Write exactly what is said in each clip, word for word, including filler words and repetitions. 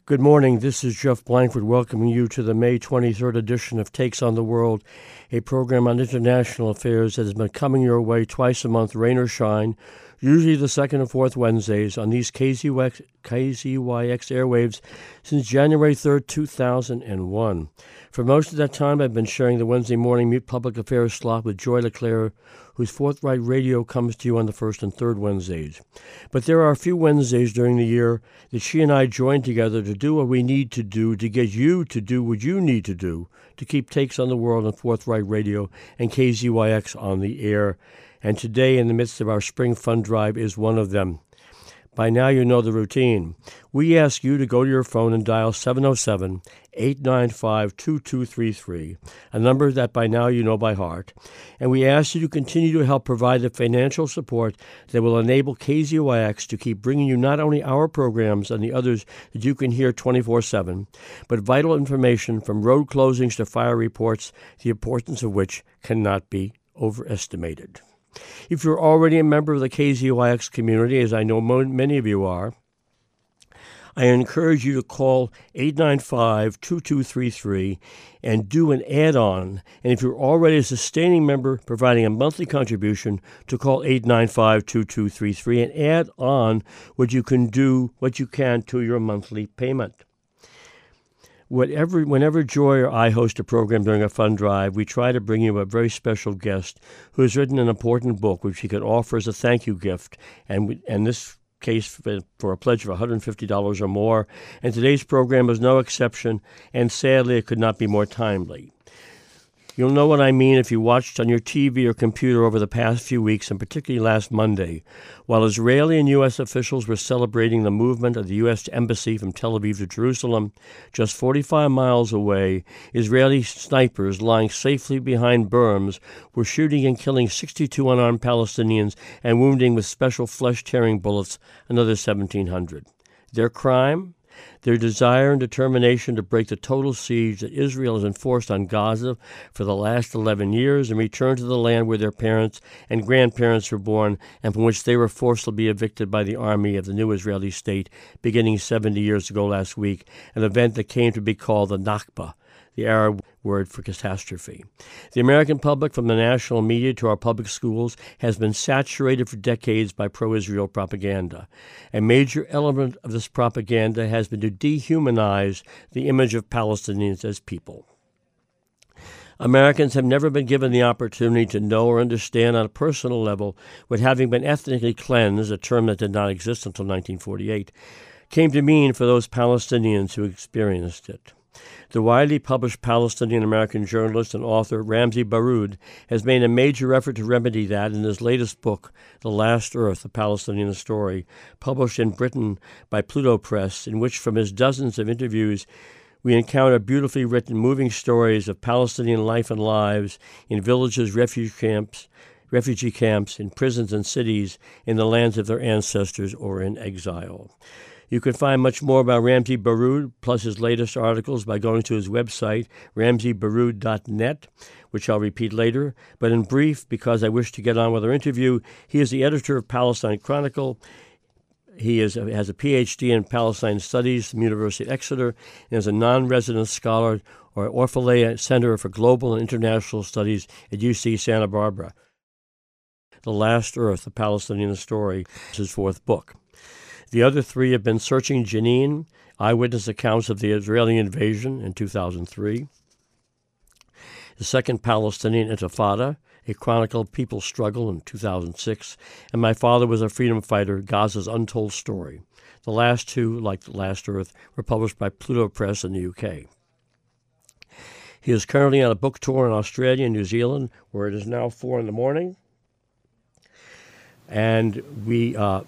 Good morning. This is Jeff Blankford welcoming you to the May twenty-third edition of Takes on the World, a program on international affairs that has been coming your way twice a month, rain or shine, usually the second and fourth Wednesdays on these K Z Y X, K Z Y X airwaves since January third, two thousand one. For most of that time, I've been sharing the Wednesday morning Mute Public Affairs slot with Joy LeClaire, whose Forthright Radio comes to you on the first and third Wednesdays. But there are a few Wednesdays during the year that she and I join together to do what we need to do to get you to do what you need to do to keep Takes on the World on Forthright Radio and K Z Y X on the air. And today, in the midst of our spring fund drive, is one of them. By now, you know the routine. We ask you to go to your phone and dial seven oh seven, eight nine five, two two three three, a number that by now you know by heart. And we ask you to continue to help provide the financial support that will enable K Z Y X to keep bringing you not only our programs and the others that you can hear twenty-four seven, but vital information from road closings to fire reports, the importance of which cannot be overestimated. If you're already a member of the K Z Y X community, as I know mo- many of you are, I encourage you to call eight nine five, two two three three and do an add-on. And if you're already a sustaining member providing a monthly contribution, to call eight nine five, two two three three and add on what you can do, what you can to your monthly payment. Whatever, whenever Joy or I host a program during a fund drive, we try to bring you a very special guest who has written an important book which he could offer as a thank you gift, and we, and this case for, for a pledge of one hundred fifty dollars or more. And today's program is no exception, and sadly it could not be more timely. You'll know what I mean if you watched on your T V or computer over the past few weeks, and particularly last Monday, while Israeli and U S officials were celebrating the movement of the U S Embassy from Tel Aviv to Jerusalem, just forty-five miles away, Israeli snipers lying safely behind berms were shooting and killing sixty-two unarmed Palestinians and wounding with special flesh-tearing bullets another seventeen hundred. Their crime? Their desire and determination to break the total siege that Israel has enforced on Gaza for the last eleven years and return to the land where their parents and grandparents were born and from which they were forced to be evicted by the army of the new Israeli state beginning seventy years ago last week, an event that came to be called the Nakba, the Arab word for catastrophe. The American public, from the national media to our public schools, has been saturated for decades by pro-Israel propaganda. A major element of this propaganda has been to dehumanize the image of Palestinians as people. Americans have never been given the opportunity to know or understand on a personal level what having been ethnically cleansed, a term that did not exist until nineteen forty-eight, came to mean for those Palestinians who experienced it. The widely published Palestinian-American journalist and author Ramzy Baroud has made a major effort to remedy that in his latest book, The Last Earth, A Palestinian Story, published in Britain by Pluto Press, in which from his dozens of interviews we encounter beautifully written, moving stories of Palestinian life and lives in villages, refugee camps, refugee camps, in prisons and cities, in the lands of their ancestors or in exile. You can find much more about Ramzy Baroud, plus his latest articles, by going to his website, ramzy baroud dot net, which I'll repeat later. But in brief, because I wish to get on with our interview, he is the editor of Palestine Chronicle. He is, has a P H D in Palestine Studies from the University of Exeter, and is a non-resident scholar or Orphalea Center for Global and International Studies at U C Santa Barbara. The Last Earth, A Palestinian Story, is his fourth book. The other three have been Searching Jenin, Eyewitness Accounts of the Israeli Invasion in two thousand three, The Second Palestinian Intifada, A Chronicle of People's Struggle in two thousand six, and My Father Was a Freedom Fighter, Gaza's Untold Story. The last two, like The Last Earth, were published by Pluto Press in the U K. He is currently on a book tour in Australia and New Zealand, where it is now four in the morning. And we... Uh,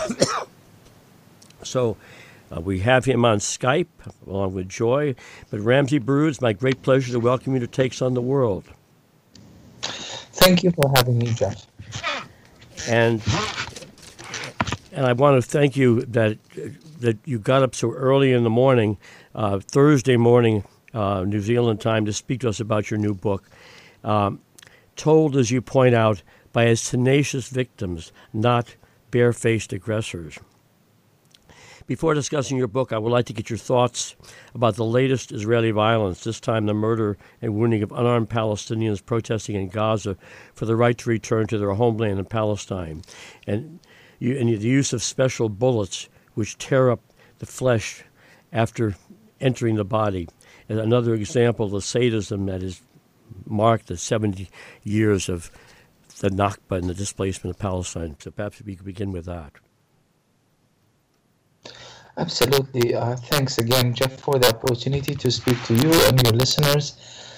So uh, we have him on Skype, along with Joy. But Ramzy Baroud, it's my great pleasure to welcome you to Takes on the World. Thank you for having me, Jeff. And and I want to thank you that that you got up so early in the morning, uh, Thursday morning, uh, New Zealand time, to speak to us about your new book. Um, told, as you point out, by as tenacious victims, not bare-faced aggressors. Before discussing your book, I would like to get your thoughts about the latest Israeli violence, this time the murder and wounding of unarmed Palestinians protesting in Gaza for the right to return to their homeland in Palestine, and, you, and the use of special bullets which tear up the flesh after entering the body. And another example of the sadism that has marked the seventy years of the Nakba and the displacement of Palestine. So perhaps we could begin with that. Absolutely. Uh, thanks again, Jeff, for the opportunity to speak to you and your listeners.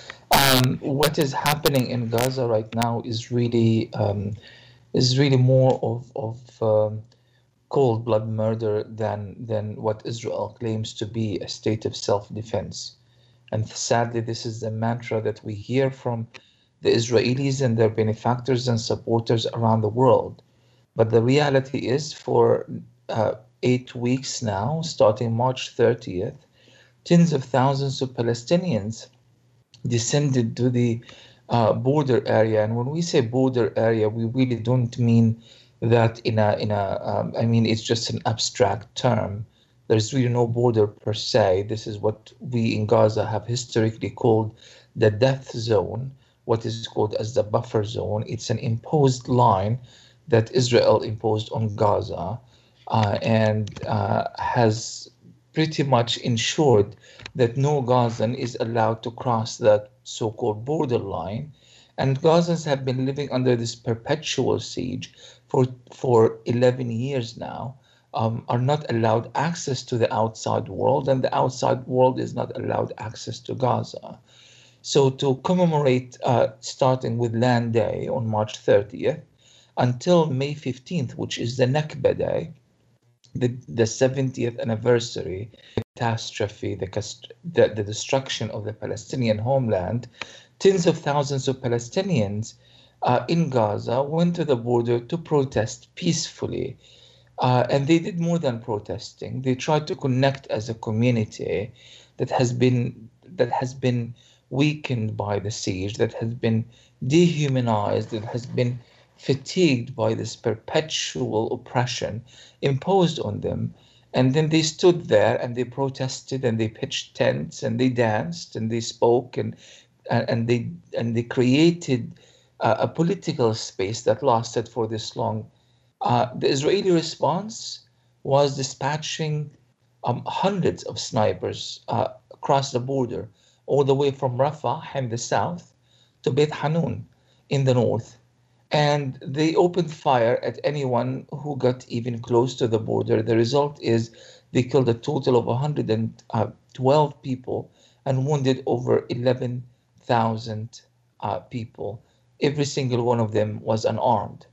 Um, what is happening in Gaza right now is really um, is really more of of um, cold blood murder than than what Israel claims to be a state of self-defense. And sadly, this is the mantra that we hear from the Israelis and their benefactors and supporters around the world. But the reality is, for uh, eight weeks now, starting March thirtieth, tens of thousands of Palestinians descended to the uh, border area. And when we say border area, we really don't mean that in a, in a um, I mean, it's just an abstract term. There's really no border per se. This is what we in Gaza have historically called the death zone, what is called as the buffer zone. It's an imposed line that Israel imposed on Gaza uh, and uh, has pretty much ensured that no Gazan is allowed to cross that so-called borderline. And Gazans have been living under this perpetual siege for, for eleven years now, um, are not allowed access to the outside world, and the outside world is not allowed access to Gaza. So to commemorate, uh, starting with Land Day on March thirtieth, until May fifteenth, which is the Nakba Day, the, the seventieth anniversary, the catastrophe, the, the, the destruction of the Palestinian homeland, tens of thousands of Palestinians uh, in Gaza went to the border to protest peacefully. Uh, and they did more than protesting. They tried to connect as a community that has been that has been weakened by the siege, that has been dehumanized, that has been fatigued by this perpetual oppression imposed on them. And then they stood there and they protested and they pitched tents and they danced and they spoke and and they and they created uh, a political space that lasted for this long. Uh, the Israeli response was dispatching um, hundreds of snipers uh, across the border, all the way from Rafah in the south to Beit Hanun in the north. And they opened fire at anyone who got even close to the border. The result is they killed a total of one hundred twelve people and wounded over eleven thousand uh, people. Every single one of them was unarmed.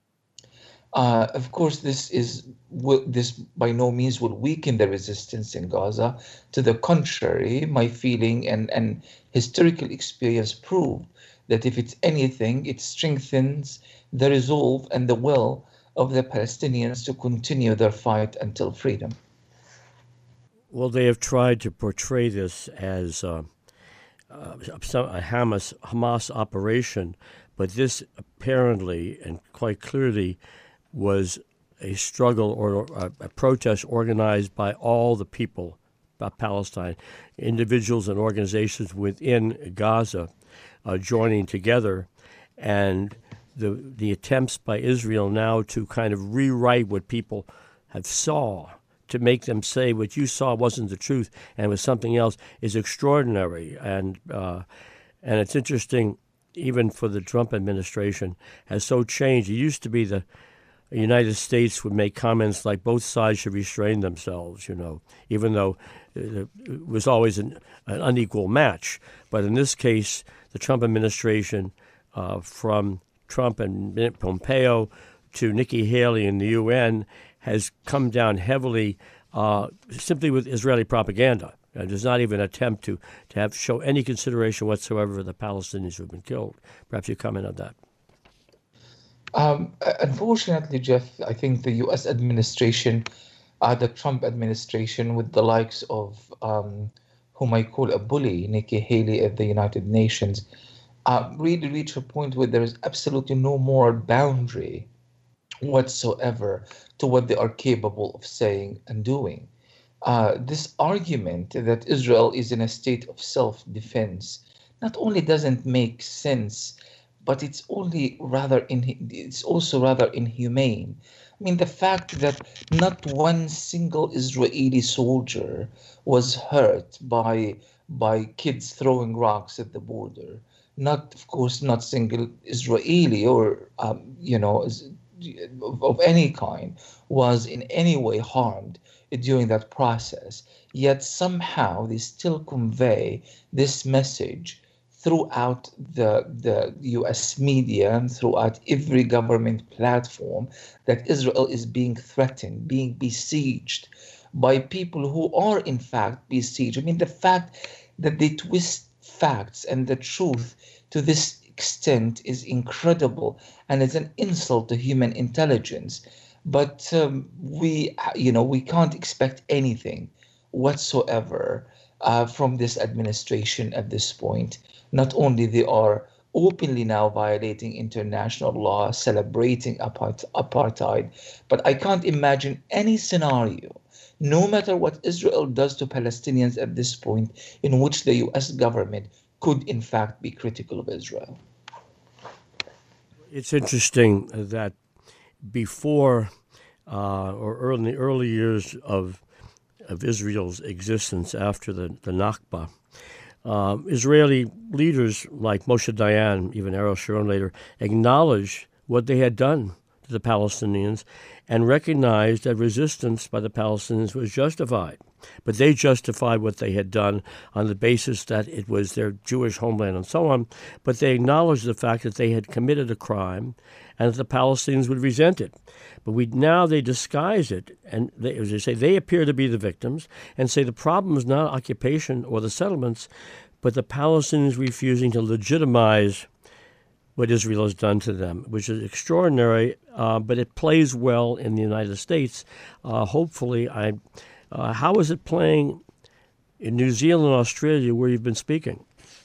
Uh, of course, this is this by no means will weaken the resistance in Gaza. To the contrary, my feeling and, and historical experience prove that if it's anything, it strengthens the resolve and the will of the Palestinians to continue their fight until freedom. Well, they have tried to portray this as uh, uh, a Hamas, Hamas operation, but this apparently and quite clearly was a struggle or a, a protest organized by all the people of Palestine, individuals and organizations within Gaza uh, joining together, and the the attempts by Israel now to kind of rewrite what people have saw, to make them say what you saw wasn't the truth and was something else, is extraordinary. And uh, and it's interesting, even for the Trump administration, has so changed. It used to be the The United States would make comments like both sides should restrain themselves, you know, even though it was always an, an unequal match. But in this case, the Trump administration, uh, from Trump and Pompeo to Nikki Haley in the U N, has come down heavily uh, simply with Israeli propaganda. Uh, does not even attempt to, to have show any consideration whatsoever for the Palestinians who have been killed. Perhaps you comment on that. Um, unfortunately, Jeff, I think the U S administration, uh, the Trump administration, with the likes of um, whom I call a bully, Nikki Haley at the United Nations, uh, really reach a point where there is absolutely no moral boundary whatsoever to what they are capable of saying and doing. Uh, this argument that Israel is in a state of self-defense not only doesn't make sense, but it's only rather in, it's also rather inhumane. I mean, the fact that not one single Israeli soldier was hurt by by kids throwing rocks at the border. Not, of course, not single Israeli or um, you know of, of any kind was in any way harmed during that process. Yet somehow they still convey this message throughout the, the U S media and throughout every government platform that Israel is being threatened, being besieged by people who are in fact besieged. I mean, the fact that they twist facts and the truth to this extent is incredible and is an insult to human intelligence. But um, we, you know, we can't expect anything whatsoever uh, from this administration at this point. Not only they are openly now violating international law, celebrating apart- apartheid, but I can't imagine any scenario, no matter what Israel does to Palestinians at this point, in which the U S government could in fact be critical of Israel. It's interesting that before uh, or early, in the early years of of Israel's existence after the, the Nakba, uh, Israeli leaders like Moshe Dayan, even Ariel Sharon later, acknowledged what they had done to the Palestinians and recognized that resistance by the Palestinians was justified. But they justified what they had done on the basis that it was their Jewish homeland and so on. But they acknowledged the fact that they had committed a crime and that the Palestinians would resent it. But we now they disguise it, and they, as they say, they appear to be the victims and say the problem is not occupation or the settlements, but the Palestinians refusing to legitimize what Israel has done to them, which is extraordinary, uh, but it plays well in the United States. Uh, hopefully, I. Uh, how is it playing in New Zealand and Australia, where you've been speaking?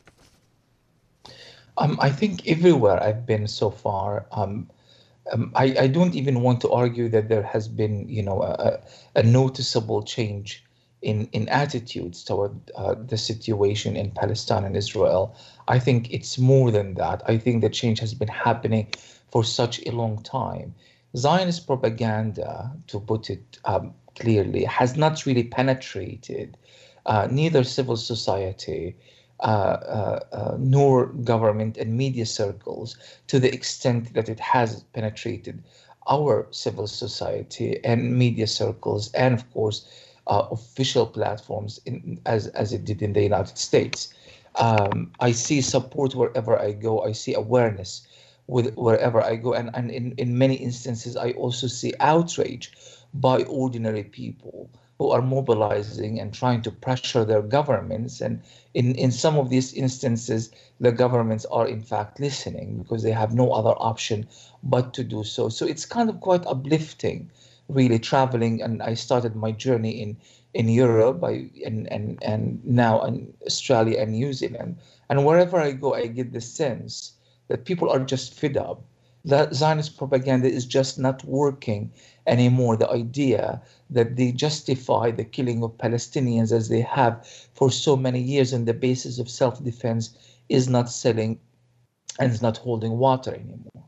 Um, I think everywhere I've been so far, um, um, I, I don't even want to argue that there has been, you know, a, a noticeable change in, in attitudes toward uh, the situation in Palestine and Israel. I think it's more than that. I think the change has been happening for such a long time. Zionist propaganda, to put it um, clearly, has not really penetrated uh, neither civil society uh, uh, uh, nor government and media circles to the extent that it has penetrated our civil society and media circles and, of course, uh, official platforms in, as, as it did in the United States. Um, I see support wherever I go. I see awareness with wherever I go. And, and in, in many instances, I also see outrage by ordinary people who are mobilizing and trying to pressure their governments. And in, in some of these instances, the governments are in fact listening because they have no other option but to do so. So it's kind of quite uplifting, really, traveling. And I started my journey in, in Europe I, and, and, and now in Australia and New Zealand. And wherever I go, I get the sense that people are just fed up. That Zionist propaganda is just not working anymore. The idea that they justify the killing of Palestinians as they have for so many years on the basis of self-defense is not selling and is not holding water anymore.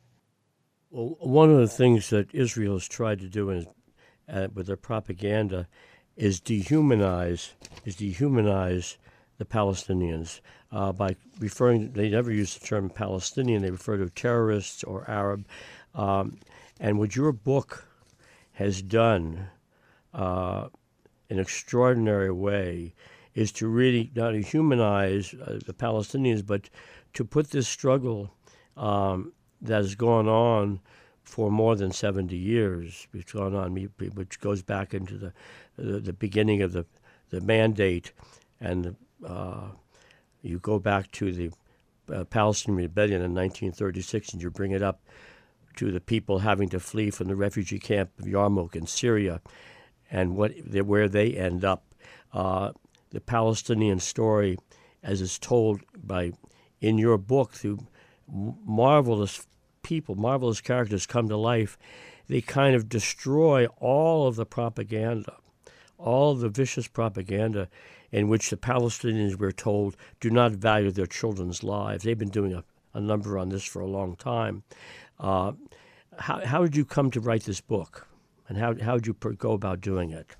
Well, one of the things that Israel has tried to do in, uh, with their propaganda is dehumanize, is dehumanize the Palestinians uh, by referring. They never use the term Palestinian; they refer to terrorists or Arab. Um, and what your book has done uh, in an extraordinary way is to really not only humanize uh, the Palestinians, but to put this struggle um, that has gone on for more than seventy years, which gone on, which goes back into the the, the beginning of the, the mandate, and uh, you go back to the uh, Palestinian rebellion in nineteen thirty-six, and you bring it up to the people having to flee from the refugee camp of Yarmouk in Syria, and what where they end up. Uh, the Palestinian story, as is told by in your book through marvelous people, marvelous characters, come to life, they kind of destroy all of the propaganda, all the vicious propaganda in which the Palestinians, we're told, do not value their children's lives. They've been doing a, a number on this for a long time. Uh, how, how did you come to write this book, and how, how did you go about doing it?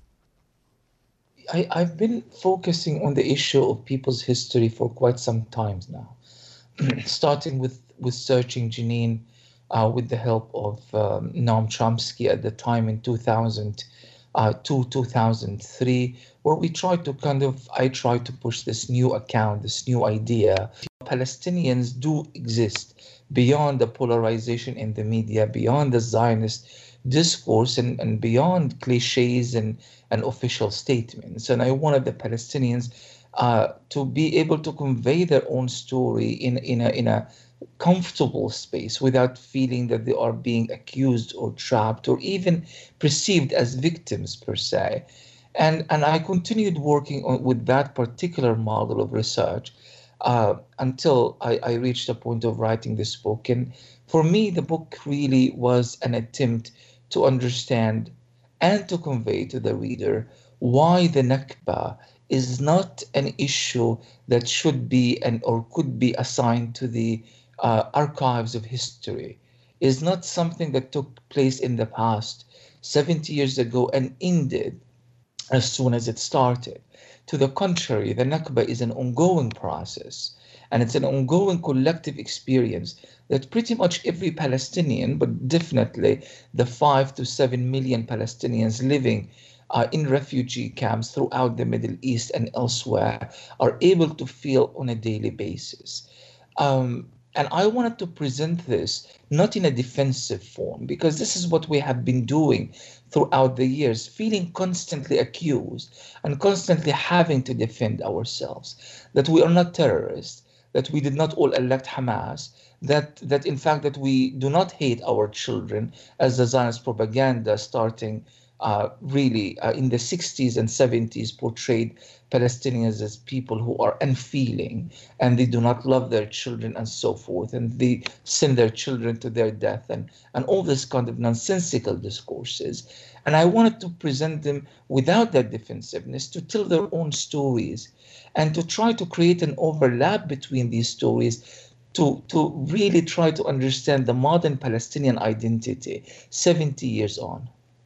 I, I've been focusing on the issue of people's history for quite some time now, starting with, with searching Jenin uh, with the help of um, Noam Chomsky at the time in two thousand two, two thousand three, where we tried to kind of, I tried to push this new account, this new idea. Palestinians do exist beyond the polarization in the media, beyond the Zionist discourse, and, and beyond cliches and, and official statements. And I wanted the Palestinians uh, to be able to convey their own story in, in, a, in a comfortable space without feeling that they are being accused or trapped or even perceived as victims per se. And, and I continued working on, with that particular model of research uh, until I, I reached the point of writing this book. And for me, the book really was an attempt to understand and to convey to the reader why the Nakba is not an issue that should be and or could be assigned to the uh, archives of history. Is not something that took place in the past seventy years ago and ended as soon as it started. To the contrary, the Nakba is an ongoing process, and it's an ongoing collective experience that pretty much every Palestinian, but definitely the five to seven million Palestinians living uh, in refugee camps throughout the Middle East and elsewhere, are able to feel on a daily basis. Um, and I wanted to present this not in a defensive form, because this is what we have been doing throughout the years, feeling constantly accused and constantly having to defend ourselves, that we are not terrorists, that we did not all elect Hamas, that, that in fact that we do not hate our children, as the Zionist propaganda starting uh, really uh, in the sixties and seventies portrayed Palestinians as people who are unfeeling and they do not love their children and so forth, and they send their children to their death, and, and all this kind of nonsensical discourses. And I wanted to present them without that defensiveness, to tell their own stories and to try to create an overlap between these stories, to, to really try to understand the modern Palestinian identity seventy years on.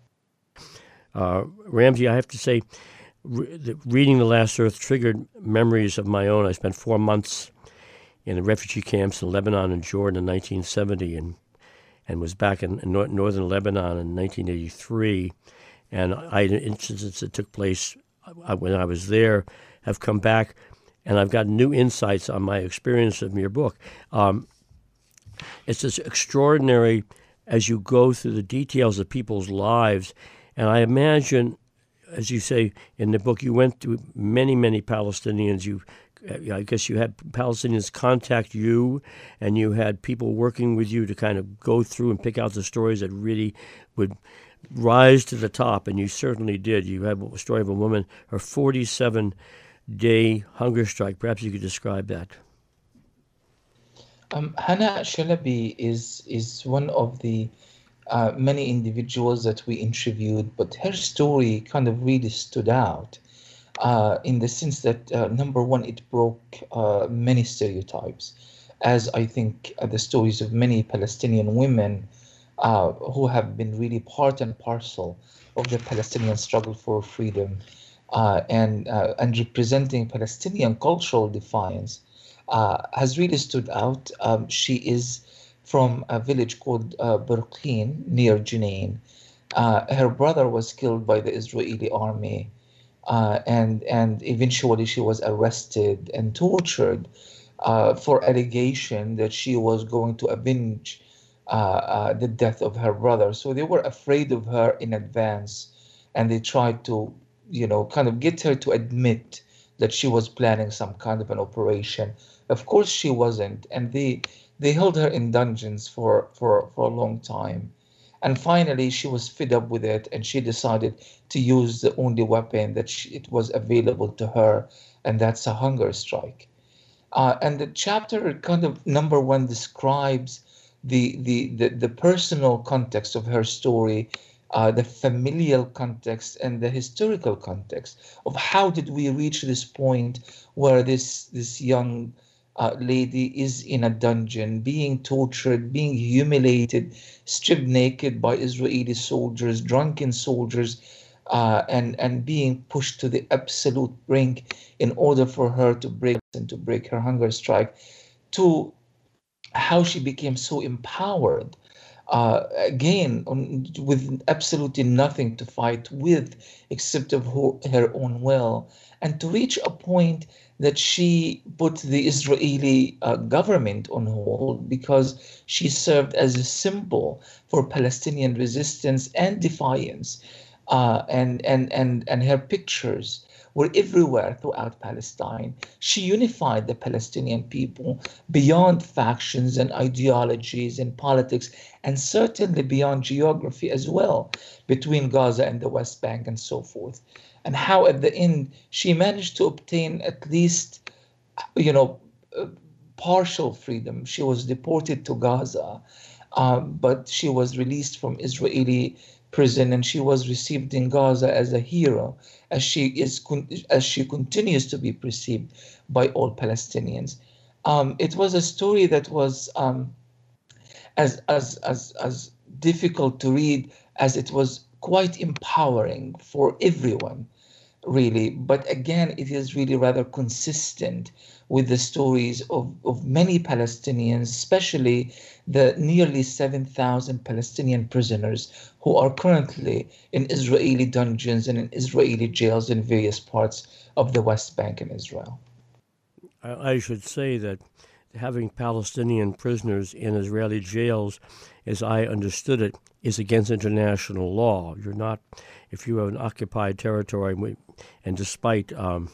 Uh, Ramzy, I have to say, re- the, reading The Last Earth triggered memories of my own. I spent four months in the refugee camps in Lebanon and Jordan in nineteen seventy, and and was back in, in nor- northern Lebanon in nineteen eighty-three. And I had incidents that took place when I was there have come back, and I've got new insights on my experience of your book. Um, it's just extraordinary as you go through the details of people's lives. And I imagine, as you say in the book, you went to many, many Palestinians. You, I guess you had Palestinians contact you, and you had people working with you to kind of go through and pick out the stories that really would rise to the top, and you certainly did. You had a story of a woman, her forty-seven day hunger strike. Perhaps you could describe that. Um, Hana Shalabi is, is one of the Uh, many individuals that we interviewed, but her story kind of really stood out uh, in the sense that, uh, number one, it broke uh, many stereotypes, as I think uh, the stories of many Palestinian women uh, who have been really part and parcel of the Palestinian struggle for freedom uh, and, uh, and representing Palestinian cultural defiance uh, has really stood out. Um, she is from a village called uh, Burqin near Jenin. Uh, her brother was killed by the Israeli army, uh, and, and eventually she was arrested and tortured uh, for allegation that she was going to avenge uh, uh, the death of her brother. So they were afraid of her in advance, and they tried to, you know, kind of get her to admit that she was planning some kind of an operation. Of course she wasn't, and they They held her in dungeons for, for, for a long time. And finally, she was fed up with it, and she decided to use the only weapon that she, it was available to her, and that's a hunger strike. Uh, and the chapter kind of, number one, describes the the the, the personal context of her story, uh, the familial context and the historical context of how did we reach this point where this this young uh, lady is in a dungeon, being tortured, being humiliated, stripped naked by Israeli soldiers, drunken soldiers, uh, and and being pushed to the absolute brink in order for her to break and to break her hunger strike, to how she became so empowered, uh, again on, with absolutely nothing to fight with except of her, her own will, and to reach a point that she put the Israeli uh, government on hold because she served as a symbol for Palestinian resistance and defiance, uh, and and and and her pictures were everywhere throughout Palestine. She unified the Palestinian people beyond factions and ideologies and politics, and certainly beyond geography as well, between Gaza and the West Bank and so forth. And how at the end she managed to obtain at least, you know, uh, partial freedom. She was deported to Gaza, um, but she was released from Israeli prison, and she was received in Gaza as a hero, as she is as she continues to be perceived by all Palestinians. Um, it was a story that was um, as as as as difficult to read as it was quite empowering for everyone, really. But again, it is really rather consistent with the stories of, of many Palestinians, especially the nearly seven thousand Palestinian prisoners who are currently in Israeli dungeons and in Israeli jails in various parts of the West Bank and Israel. I, I should say that having Palestinian prisoners in Israeli jails, as I understood it, is against international law. You're not, if you have an occupied territory, and despite um,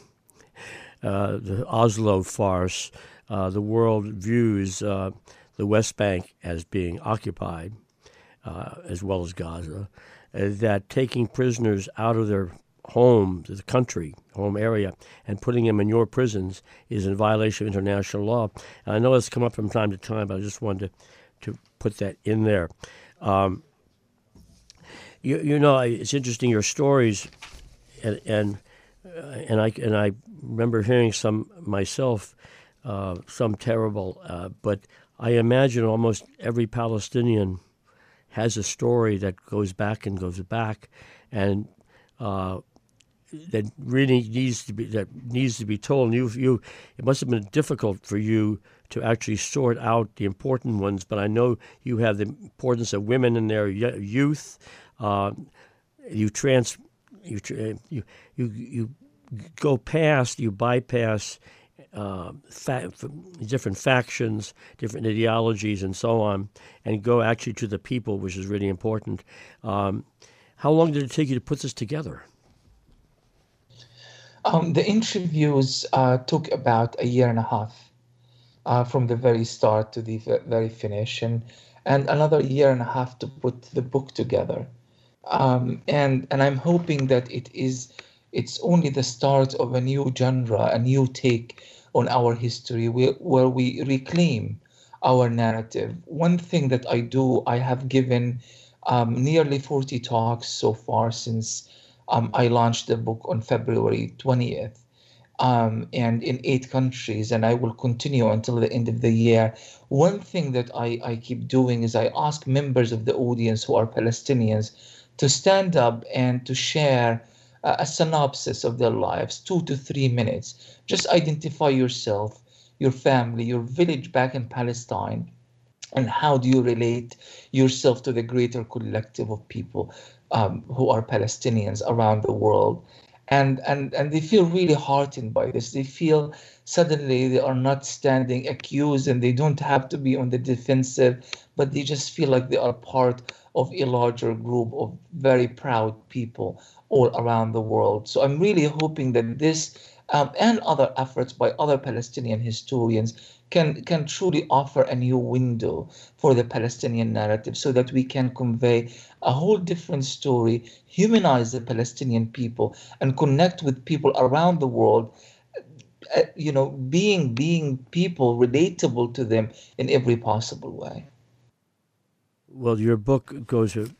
uh, the Oslo farce, uh, the world views uh, the West Bank as being occupied, uh, as well as Gaza, uh, that taking prisoners out of their home, the country, home area, and putting them in your prisons is in violation of international law. And I know it's come up from time to time, but I just wanted to, to put that in there. Um, you, you know, it's interesting, your stories, and and, uh, and I and I remember hearing some myself, uh, some terrible, uh, but I imagine almost every Palestinian has a story that goes back and goes back, and uh, that really needs to be that needs to be told. And you, you, it must have been difficult for you to actually sort out the important ones. But I know you have the importance of women in their youth. Uh, you trans, you, you, you, you go past, you bypass uh, fa- different factions, different ideologies, and so on, and go actually to the people, which is really important. Um, how long did it take you to put this together? Um, the interviews uh, took about a year and a half, uh, from the very start to the very finish, and and another year and a half to put the book together. Um, and and I'm hoping that it is it's only the start of a new genre, a new take on our history, where, where we reclaim our narrative. One thing that I do, I have given um, nearly forty talks so far since um, I launched the book on February twentieth, um, and in eight countries, and I will continue until the end of the year. One thing that I, I keep doing is I ask members of the audience who are Palestinians to stand up and to share uh, a synopsis of their lives, two to three minutes. Just identify yourself, your family, your village back in Palestine, and how do you relate yourself to the greater collective of people um, who are Palestinians around the world. And, and, and they feel really heartened by this. They feel suddenly they are not standing accused, and they don't have to be on the defensive, but they just feel like they are part of a larger group of very proud people all around the world. So I'm really hoping that this um, and other efforts by other Palestinian historians can can truly offer a new window for the Palestinian narrative, so that we can convey a whole different story, humanize the Palestinian people, and connect with people around the world, uh, you know, being being people relatable to them in every possible way. Well, your book goes uh,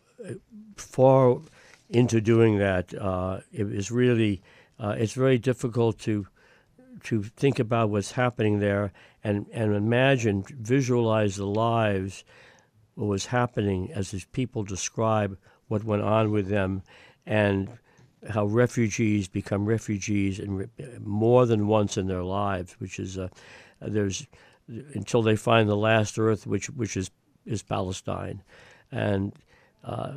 far into doing that. Uh, it is really, uh, it's very difficult to to think about what's happening there and, and imagine, visualize the lives, what was happening as these people describe what went on with them, and how refugees become refugees and re- more than once in their lives, which is uh, there's until they find the last earth, which which is is Palestine, and uh,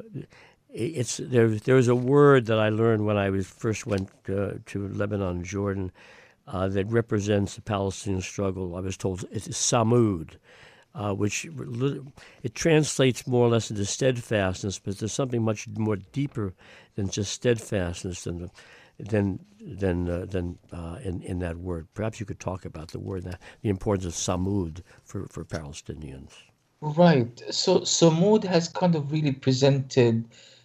it's there. There's a word that I learned when I was first went uh, to Lebanon and Jordan uh, that represents the Palestinian struggle. I was told it's Samud, uh, which it translates more or less into steadfastness, but there's something much more deeper than just steadfastness than than than uh, than uh, in in that word. Perhaps you could talk about the word, that the importance of Samud for for Palestinians. Right. So, so Mood has kind of really presented,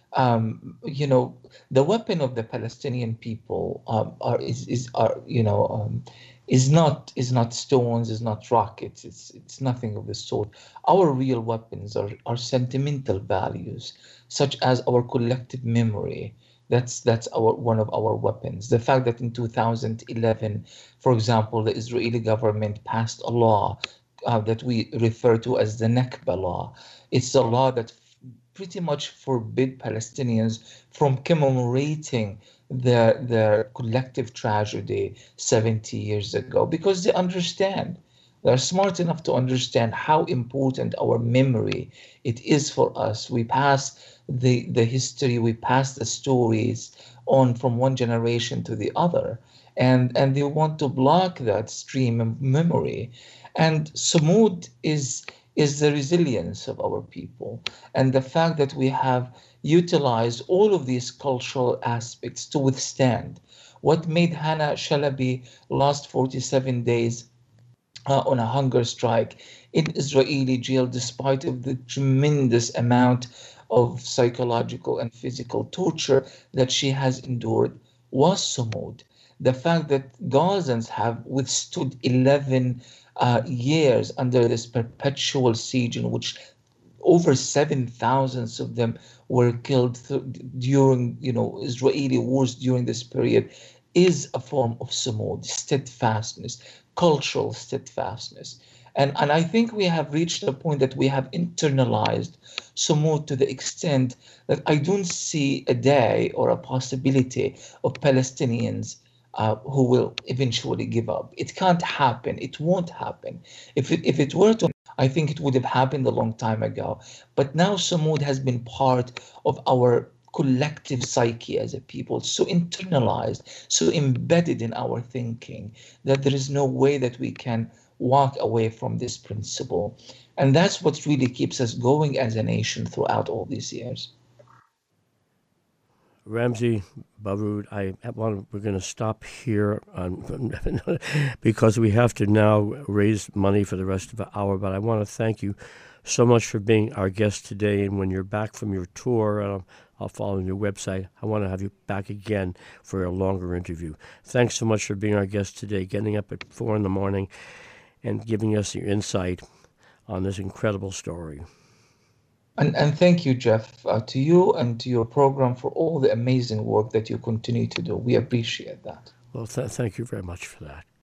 um, you know, the weapon of the Palestinian people um, are is is are you know um, is not is not stones, is not rockets. It's it's nothing of the sort. Our real weapons are are sentimental values, such as our collective memory. That's that's our one of our weapons. The fact that in two thousand eleven, for example, the Israeli government passed a law uh, that we refer to as the Nakba law. It's a law that pretty much forbid Palestinians from commemorating their their collective tragedy seventy years ago because they understand. They're smart enough to understand how important our memory it is for us. We pass the the history, we pass the stories on from one generation to the other, and and they want to block that stream of memory. And Sumud is is the resilience of our people and the fact that we have utilized all of these cultural aspects to withstand. What made Hannah Shalabi last forty-seven days uh, on a hunger strike in Israeli jail, despite of the tremendous amount of psychological and physical torture that she has endured, was Sumud. The fact that Gazans have withstood eleven uh, years under this perpetual siege in which over seven thousand of them were killed th- during, you know, Israeli wars during this period is a form of sumud, steadfastness, cultural steadfastness. And, and I think we have reached a point that we have internalized sumud to the extent that I don't see a day or a possibility of Palestinians uh, who will eventually give up. It can't happen. It won't happen. If it, if it were to, I think it would have happened a long time ago. But now Sumud has been part of our collective psyche as a people, so internalized, so embedded in our thinking that there is no way that we can walk away from this principle. And that's what really keeps us going as a nation throughout all these years. Ramzy Baroud, I want we're going to stop here on, because we have to now raise money for the rest of the hour. But I want to thank you so much for being our guest today. And when you're back from your tour, uh, I'll follow your website. I want to have you back again for a longer interview. Thanks so much for being our guest today, getting up at four in the morning and giving us your insight on this incredible story. And, and thank you, Jeff, uh, to you and to your program for all the amazing work that you continue to do. We appreciate that. Well, th- thank you very much for that.